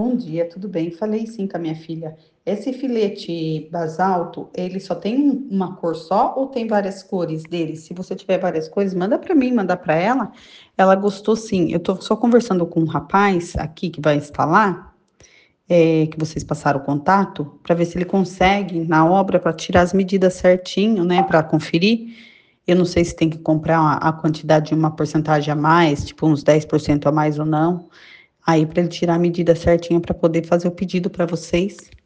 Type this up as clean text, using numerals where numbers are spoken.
bom dia, tudo bem? Falei sim com a minha filha. Esse filete basalto, ele só tem uma cor só ou tem várias cores dele? Se você tiver várias cores, manda para mim, manda para ela. Ela gostou sim. Eu tô só conversando com um rapaz aqui que vai instalar, que vocês passaram o contato, para ver se ele consegue na obra para tirar as medidas certinho, né, para conferir. Eu não sei se tem que comprar a quantidade de uma porcentagem a mais, tipo uns 10% a mais ou não. Aí para ele tirar a medida certinha para poder fazer o pedido para vocês.